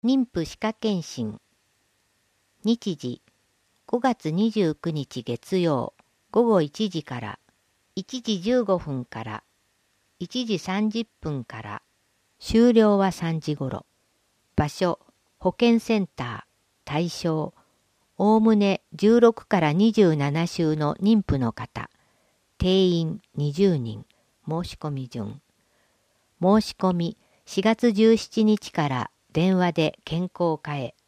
妊婦歯科検診。日時5月29日月曜午後1時から1時15分から1時30分から終了は3時頃。場所保健センター。対象おおむね16から27週の妊婦の方。定員20人。申し込み順。申し込み4月17日から電話で健康課へ。